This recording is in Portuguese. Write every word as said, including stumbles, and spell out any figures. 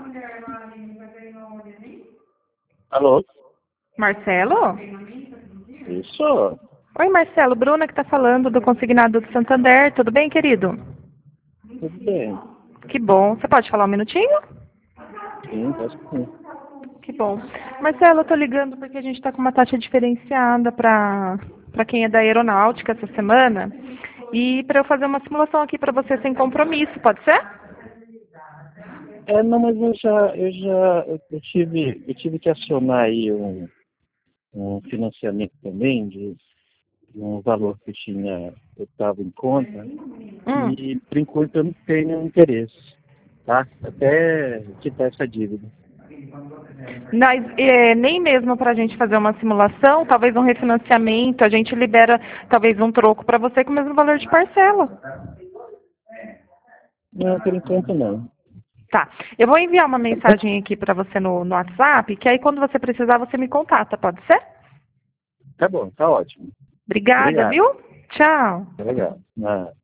Alô? Marcelo? Isso. Oi, Marcelo. Bruna que tá falando do Consignado do Santander. Tudo bem, querido? Tudo bem. Que bom. Você pode falar um minutinho? Sim, posso sim. Que bom. Marcelo, eu tô ligando porque a gente tá com uma taxa diferenciada para para quem é da aeronáutica essa semana. E para eu fazer uma simulação aqui para você sem compromisso, pode ser? É, não, mas eu já, eu já, eu eu tive, eu tive que acionar aí um, um financiamento também de, de um valor que eu tinha, eu estava em conta, Hum. e por enquanto eu não tenho interesse, tá? Até quitar essa dívida. Mas é, nem mesmo para a gente fazer uma simulação, talvez um refinanciamento, a gente libera talvez um troco para você com o mesmo valor de parcela. Não, por enquanto não. Tá. Eu vou enviar uma mensagem aqui para você no, no WhatsApp, que aí quando você precisar você me contata, pode ser? Tá bom, tá ótimo. Obrigada, Obrigado. viu? Tchau. Tá legal. Ah.